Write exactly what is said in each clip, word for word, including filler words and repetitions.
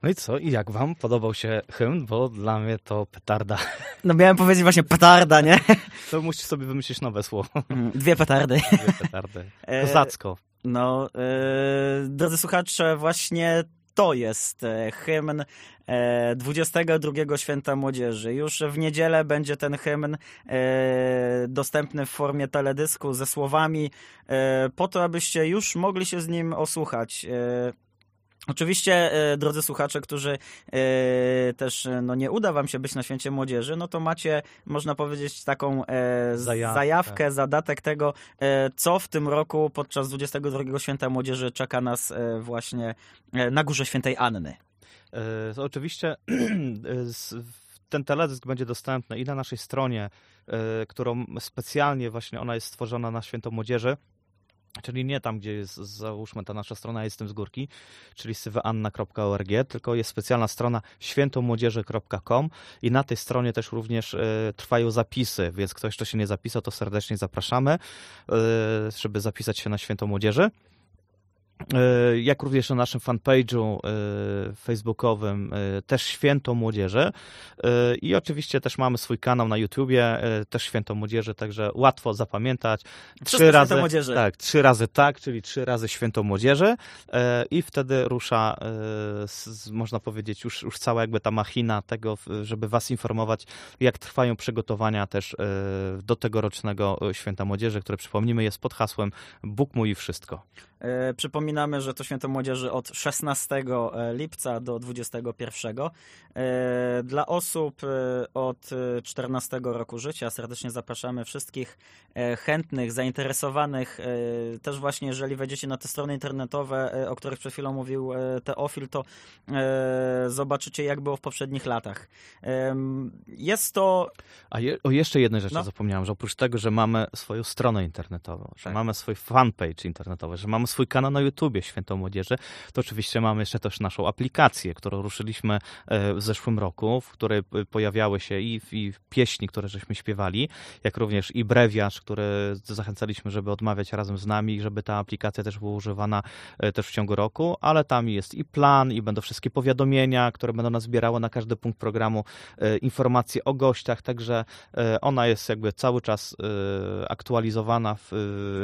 No i co? I jak wam podobał się hymn? Bo dla mnie to petarda. No miałem powiedzieć właśnie petarda, nie? To musisz sobie wymyślić nowe słowo. Dwie petardy. Dwie petardy. Kozacko. No, yy, drodzy słuchacze, właśnie to jest hymn dwudziestego drugiego Święta Młodzieży. Już w niedzielę będzie ten hymn dostępny w formie teledysku ze słowami, po to, abyście już mogli się z nim osłuchać. Oczywiście, drodzy słuchacze, którzy też no, nie uda wam się być na Święcie Młodzieży, no to macie, można powiedzieć, taką Zajawkę, zajawkę zadatek tego, co w tym roku podczas dwudziestego drugiego Święta Młodzieży czeka nas właśnie na Górze Świętej Anny. E, oczywiście ten teledysk będzie dostępny i na naszej stronie, e, którą specjalnie właśnie ona jest stworzona na Święto Młodzieży, czyli nie tam, gdzie jest, załóżmy, ta nasza strona Jestem z Górki, czyli syweanna kropka org, tylko jest specjalna strona świętomłodzieży kropka com i na tej stronie też również e, trwają zapisy, więc ktoś, kto się nie zapisał, to serdecznie zapraszamy, e, żeby zapisać się na Święto Młodzieży. Jak również na naszym fanpage'u facebookowym też Święto Młodzieży i oczywiście też mamy swój kanał na YouTubie, też Święto Młodzieży, także łatwo zapamiętać. Trzy razy, Młodzieży. tak, trzy razy tak, czyli trzy razy Święto Młodzieży i wtedy rusza, można powiedzieć, już, już cała jakby ta machina tego, żeby was informować, jak trwają przygotowania też do tegorocznego Święta Młodzieży, które, przypomnijmy, jest pod hasłem Bóg mój i wszystko. E, przypominamy, że to Święto Młodzieży od szesnastego lipca do dwudziestego pierwszego. E, dla osób od czternastego roku życia serdecznie zapraszamy wszystkich e, chętnych, zainteresowanych. E, też właśnie, jeżeli wejdziecie na te strony internetowe, e, o których przed chwilą mówił e, Teofil, to e, zobaczycie, jak było w poprzednich latach. E, jest to... A je, o jeszcze jednej rzeczy no. zapomniałem, że oprócz tego, że mamy swoją stronę internetową, że tak. mamy swój fanpage internetowy, że mamy swój kanał na YouTubie Święto Młodzieży, to oczywiście mamy jeszcze też naszą aplikację, którą ruszyliśmy w zeszłym roku, w której pojawiały się i, i pieśni, które żeśmy śpiewali, jak również i brewiarz, który zachęcaliśmy, żeby odmawiać razem z nami, żeby ta aplikacja też była używana też w ciągu roku, ale tam jest i plan, i będą wszystkie powiadomienia, które będą nas zbierały na każdy punkt programu, informacje o gościach, także ona jest jakby cały czas aktualizowana w,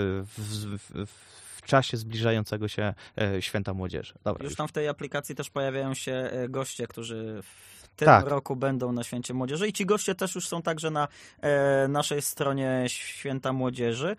w, w, w czasie zbliżającego się Święta Młodzieży. Dobra, już już tam w tej aplikacji też pojawiają się goście, którzy w tym tak. roku będą na Święcie Młodzieży i ci goście też już są także na e, naszej stronie Święta Młodzieży,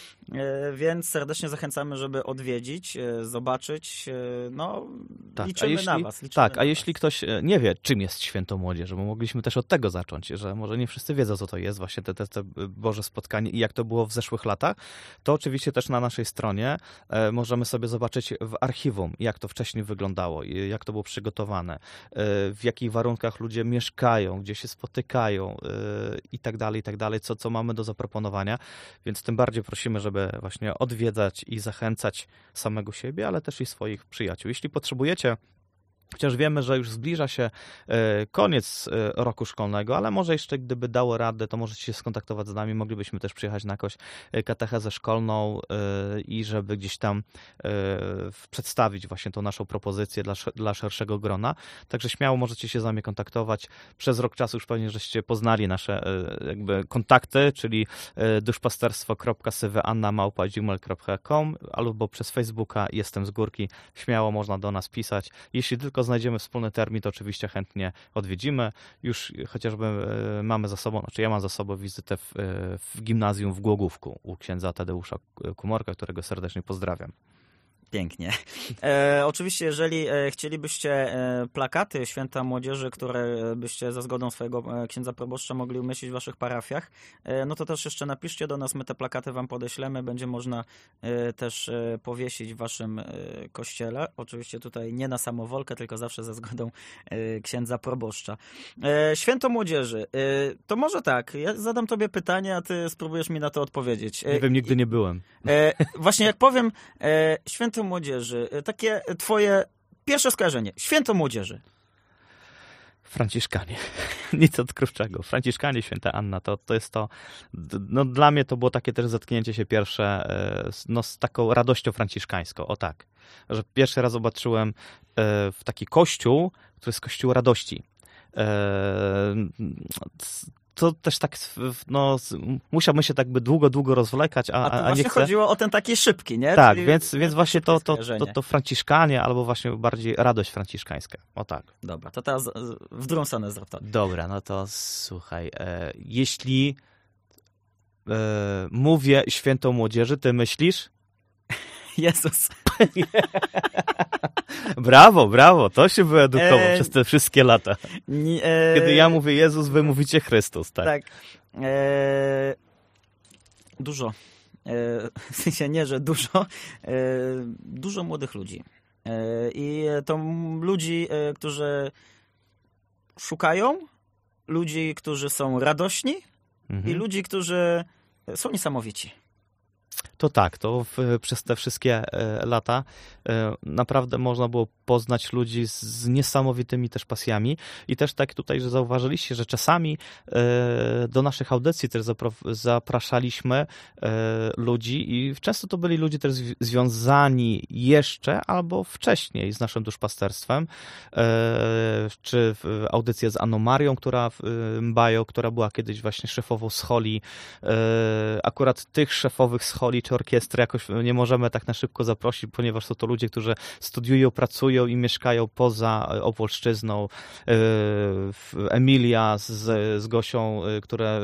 e, więc serdecznie zachęcamy, żeby odwiedzić, e, zobaczyć, e, no tak. liczymy jeśli, na was. Liczymy tak, na a jeśli was. Ktoś nie wie, czym jest Święto Młodzieży, bo mogliśmy też od tego zacząć, że może nie wszyscy wiedzą, co to jest właśnie te, te, te Boże spotkanie i jak to było w zeszłych latach, to oczywiście też na naszej stronie e, możemy sobie zobaczyć w archiwum, jak to wcześniej wyglądało, jak to było przygotowane, e, w jakich warunkach ludzie mieszkają, gdzie się spotykają yy, i tak dalej, i tak dalej, co, co mamy do zaproponowania, więc tym bardziej prosimy, żeby właśnie odwiedzać i zachęcać samego siebie, ale też i swoich przyjaciół. Jeśli potrzebujecie, chociaż wiemy, że już zbliża się koniec roku szkolnego, ale może jeszcze gdyby dało radę, to możecie się skontaktować z nami, moglibyśmy też przyjechać na jakąś katechezę szkolną i żeby gdzieś tam przedstawić właśnie tą naszą propozycję dla, dla szerszego grona. Także śmiało możecie się z nami kontaktować. Przez rok czasu już pewnie żeście poznali nasze jakby kontakty, czyli duszpasterstwo kropka syweanna małpa gmail kropka com albo przez Facebooka Jestem z Górki. Śmiało można do nas pisać. Jeśli tylko znajdziemy wspólny termin, to oczywiście chętnie odwiedzimy. Już chociażby mamy za sobą, znaczy ja mam za sobą wizytę w, w gimnazjum w Głogówku u księdza Tadeusza Kumorka, którego serdecznie pozdrawiam. Pięknie. E, oczywiście, jeżeli e, chcielibyście e, plakaty Święta Młodzieży, które byście za zgodą swojego e, księdza proboszcza mogli umieścić w waszych parafiach, e, no to też jeszcze napiszcie do nas, my te plakaty wam podeślemy, będzie można e, też e, powiesić w waszym e, kościele. Oczywiście tutaj nie na samowolkę, tylko zawsze za zgodą e, księdza proboszcza. E, Święto Młodzieży. E, to może tak, ja zadam tobie pytanie, a ty spróbujesz mi na to odpowiedzieć. E, nie wiem, nigdy nie byłem. E, właśnie jak powiem e, Święto Młodzieży, takie twoje pierwsze skojarzenie. Święto Młodzieży. Franciszkanie. Nic odkrywczego. Franciszkanie, Święta Anna, to, to jest to, no dla mnie to było takie też zetknięcie się pierwsze no, z taką radością franciszkańską, o tak. Że pierwszy raz zobaczyłem w taki kościół, który jest Kościół Radości. To też tak, no, musiałbym się tak by długo, długo rozwlekać, a, a, to a właśnie nie chcę. chodziło o ten taki szybki, nie? Tak, Czyli więc, więc właśnie to, to, to, to franciszkanie, albo właśnie bardziej radość franciszkańska. O tak. Dobra, to teraz w drugą stronę zrób to. Dobra, no to słuchaj, e, jeśli e, mówię świętą młodzieży, ty myślisz? Jezus. Brawo, brawo, to się wyedukował e... przez te wszystkie lata. Nie, e... Kiedy ja mówię Jezus, wy mówicie Chrystus, tak? Tak. E... Dużo. E... W sensie nie, że dużo. E... Dużo młodych ludzi. E... I to ludzi, e... którzy szukają, ludzi, którzy są radośni mhm. i ludzi, którzy są niesamowici. To tak, to w, przez te wszystkie e, lata e, naprawdę można było poznać ludzi z, z niesamowitymi też pasjami i też tak tutaj, że zauważyliście, że czasami e, do naszych audycji też zapro- zapraszaliśmy e, ludzi i często to byli ludzie też zw- związani jeszcze albo wcześniej z naszym duszpasterstwem, e, czy w audycję z Anną Marią, która w Mbajo, która była kiedyś właśnie szefową Scholi, e, akurat tych szefowych Scholi czy orkiestry jakoś nie możemy tak na szybko zaprosić, ponieważ są to ludzie, którzy studiują, pracują i mieszkają poza Opolszczyzną. Emilia z, z Gosią, które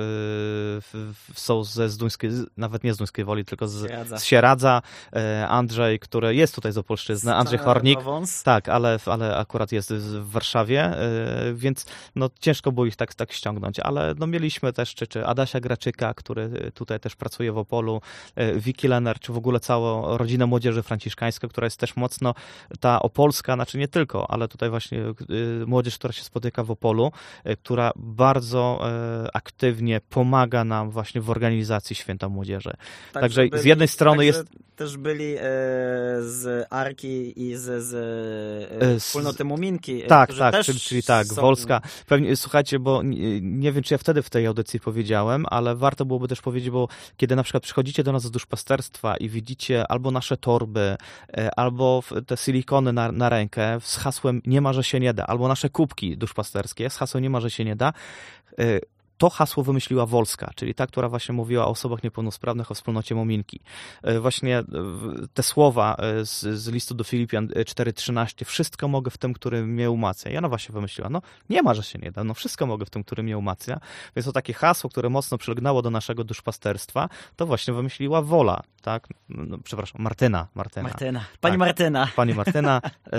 są ze Zduńskiej, nawet nie z Zduńskiej Woli, tylko z, z Sieradza. Andrzej, który jest tutaj z Opolszczyzny. Andrzej Hornik. Tak, ale, ale akurat jest w Warszawie, więc no, ciężko było ich tak, tak ściągnąć, ale no, mieliśmy też czy, czy Adasia Graczyka, który tutaj też pracuje w Opolu, Wiki Lener, czy w ogóle całą rodzinę młodzieży franciszkańską, która jest też mocno ta opolska, znaczy nie tylko, ale tutaj właśnie młodzież, która się spotyka w Opolu, która bardzo aktywnie pomaga nam właśnie w organizacji Święta Młodzieży. Tak, także byli, z jednej strony tak, jest... Też byli e, z Arki i z, z e, wspólnoty Muminki. Tak, tak, czyli, czyli tak, są... Wolska. Pewnie, słuchajcie, bo nie, nie wiem, czy ja wtedy w tej audycji powiedziałem, ale warto byłoby też powiedzieć, bo kiedy na przykład przychodzicie do nas z duszpasterstwa i widzicie albo nasze torby, albo te silikony na, na rękę z hasłem nie ma, że się nie da, albo nasze kubki duszpasterskie z hasłem nie ma, że się nie da, to hasło wymyśliła Wolska, czyli ta, która właśnie mówiła o osobach niepełnosprawnych, o wspólnocie Muminki. Właśnie te słowa z, z listu do Filipian cztery trzynaście, wszystko mogę w tym, który mnie umacnia. I ona właśnie wymyśliła, no nie ma, że się nie da, no wszystko mogę w tym, który mnie umacnia. Więc to takie hasło, które mocno przylegnało do naszego duszpasterstwa, to właśnie wymyśliła Wola, tak? No, przepraszam, Martyna. Martyna. Martyna. Pani tak. Martyna. Pani Martyna. E,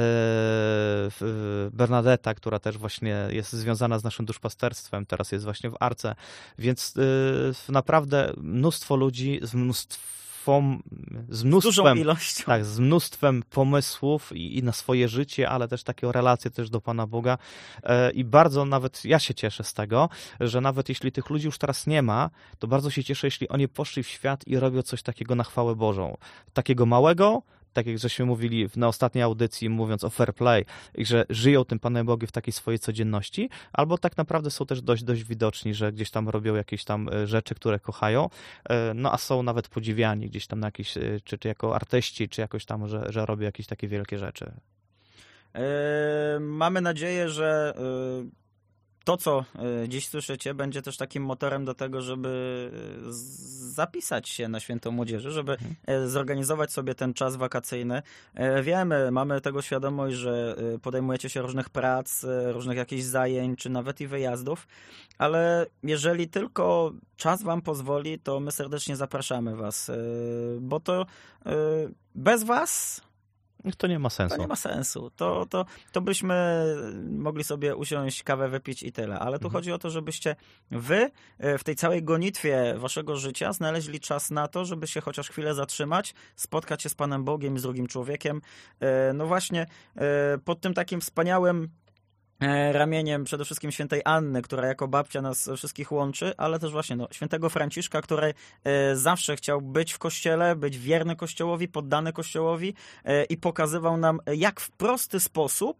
Bernadetta, która też właśnie jest związana z naszym duszpasterstwem, teraz jest właśnie w Arce, więc y, naprawdę mnóstwo ludzi z mnóstwem, z mnóstwem, ilością. Tak, z mnóstwem pomysłów i, i na swoje życie, ale też taką relację też do Pana Boga y, i bardzo nawet ja się cieszę z tego, że nawet jeśli tych ludzi już teraz nie ma, to bardzo się cieszę, jeśli oni poszli w świat i robią coś takiego na chwałę Bożą. Takiego małego, tak jak żeśmy mówili na ostatniej audycji, mówiąc o fair play, że żyją tym Panem Bogiem w takiej swojej codzienności, albo tak naprawdę są też dość, dość widoczni, że gdzieś tam robią jakieś tam rzeczy, które kochają, no a są nawet podziwiani gdzieś tam na jakieś, czy, czy jako artyści, czy jakoś tam, że, że robią jakieś takie wielkie rzeczy. Yy, mamy nadzieję, że yy... to, co dziś słyszycie, będzie też takim motorem do tego, żeby zapisać się na Świętą Młodzieży, żeby zorganizować sobie ten czas wakacyjny. Wiemy, mamy tego świadomość, że podejmujecie się różnych prac, różnych jakichś zajęć, czy nawet i wyjazdów, ale jeżeli tylko czas wam pozwoli, to my serdecznie zapraszamy was, bo to bez was... To nie ma sensu. To nie ma sensu. To, to, to byśmy mogli sobie usiąść, kawę wypić i tyle. Ale tu mhm. chodzi o to, żebyście wy w tej całej gonitwie waszego życia znaleźli czas na to, żeby się chociaż chwilę zatrzymać, spotkać się z Panem Bogiem i z drugim człowiekiem. No właśnie pod tym takim wspaniałym ramieniem przede wszystkim świętej Anny, która jako babcia nas wszystkich łączy, ale też właśnie no, świętego Franciszka, który e, zawsze chciał być w Kościele, być wierny Kościołowi, poddany Kościołowi e, i pokazywał nam, jak w prosty sposób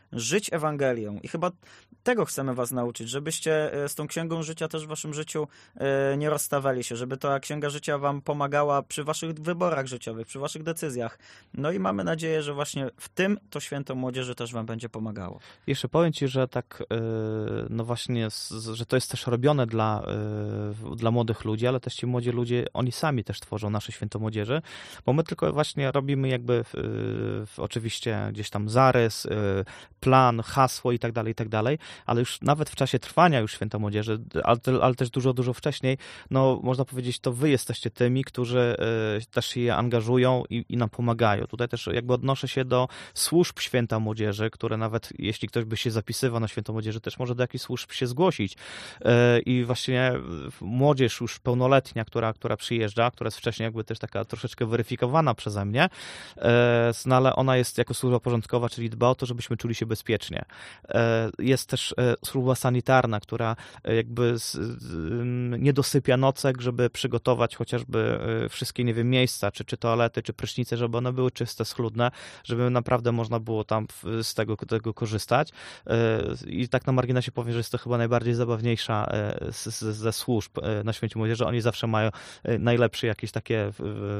żyć Ewangelią. I chyba tego chcemy was nauczyć, żebyście z tą Księgą Życia też w waszym życiu nie rozstawali się, żeby ta Księga Życia wam pomagała przy waszych wyborach życiowych, przy waszych decyzjach. No i mamy nadzieję, że właśnie w tym to Święto Młodzieży też wam będzie pomagało. Jeszcze powiem ci, że tak, no właśnie, że to jest też robione dla, dla młodych ludzi, ale też ci młodzi ludzie, oni sami też tworzą nasze Święto Młodzieży, bo my tylko właśnie robimy jakby w, w, oczywiście gdzieś tam zarys, plan, hasło i tak dalej, i tak dalej, ale już nawet w czasie trwania już Święta Młodzieży, ale, ale też dużo, dużo wcześniej, no można powiedzieć, to wy jesteście tymi, którzy też się je angażują i, i nam pomagają. Tutaj też jakby odnoszę się do służb Święta Młodzieży, które nawet jeśli ktoś by się zapisywał na Święto Młodzieży, też może do jakichś służb się zgłosić. I właśnie młodzież już pełnoletnia, która, która przyjeżdża, która jest wcześniej jakby też taka troszeczkę weryfikowana przeze mnie, no ale ona jest jako służba porządkowa, czyli dba o to, żebyśmy czuli się bezpiecznie. Jest też służba sanitarna, która jakby nie dosypia nocek, żeby przygotować chociażby wszystkie, nie wiem, miejsca, czy, czy toalety, czy prysznice, żeby one były czyste, schludne, żeby naprawdę można było tam z tego, tego korzystać. I tak na marginesie powiem, że jest to chyba najbardziej zabawniejsza ze służb na Święcie Młodzieży. Oni zawsze mają najlepsze jakieś takie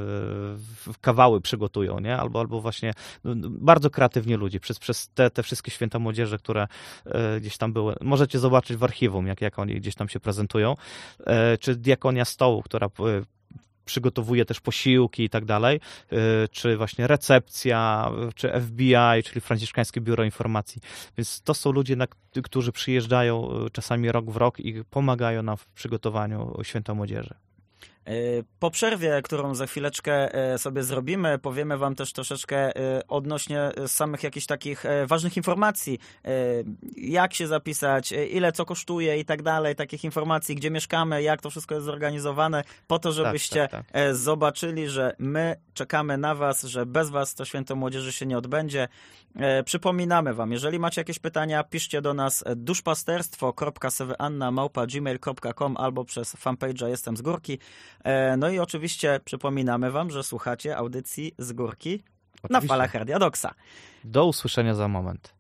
kawały przygotują, nie? Albo, albo właśnie bardzo kreatywnie ludzie przez, przez te, te wszystkie Święta Młodzieży, które gdzieś tam były. Możecie zobaczyć w archiwum, jak, jak oni gdzieś tam się prezentują. Czy Diakonia Stołu, która przygotowuje też posiłki i tak dalej, czy właśnie recepcja, czy F B I, czyli Franciszkańskie Biuro Informacji. Więc to są ludzie, na, którzy przyjeżdżają czasami rok w rok i pomagają nam w przygotowaniu Święta Młodzieży. Po przerwie, którą za chwileczkę sobie zrobimy, powiemy wam też troszeczkę odnośnie samych jakichś takich ważnych informacji, jak się zapisać, ile co kosztuje i tak dalej, takich informacji, gdzie mieszkamy, jak to wszystko jest zorganizowane, po to, żebyście tak, tak, tak. zobaczyli, że my czekamy na was, że bez was to Święto Młodzieży się nie odbędzie. Przypominamy wam, jeżeli macie jakieś pytania, piszcie do nas duszpasterstwo kropka seweanna małpa gmail kropka com albo przez fanpage'a Jestem z Górki. No i oczywiście przypominamy wam, że słuchacie audycji z Górki oczywiście na falach Radia Doxa. Do usłyszenia za moment.